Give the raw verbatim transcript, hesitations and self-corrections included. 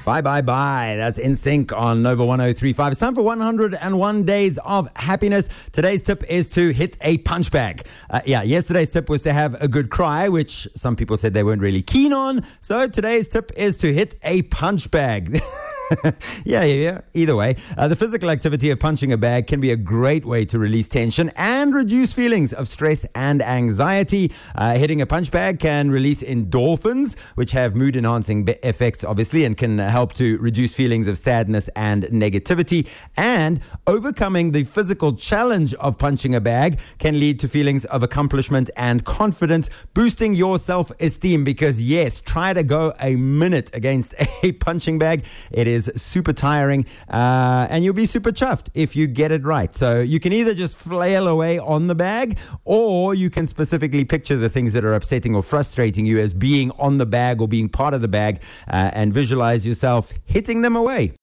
Bye, bye, bye. That's N Sync on Nova one oh three point five. It's time for one hundred one days of happiness. Today's tip is to hit a punch bag. Uh, yeah, yesterday's tip was to have a good cry, which some people said they weren't really keen on. So today's tip is to hit a punch bag. yeah, yeah, yeah. Either way, uh, the physical activity of punching a bag can be a great way to release tension and reduce feelings of stress and anxiety. Uh, hitting a punch bag can release endorphins, which have mood-enhancing be- effects, obviously, and can help to reduce feelings of sadness and negativity. And overcoming the physical challenge of punching a bag can lead to feelings of accomplishment and confidence, boosting your self-esteem. Because, yes, try to go a minute against a punching bag. It is super tiring, uh, and you'll be super chuffed if you get it right. So you can either just flail away on the bag, or you can specifically picture the things that are upsetting or frustrating you as being on the bag or being part of the bag, uh, and visualize yourself hitting them away.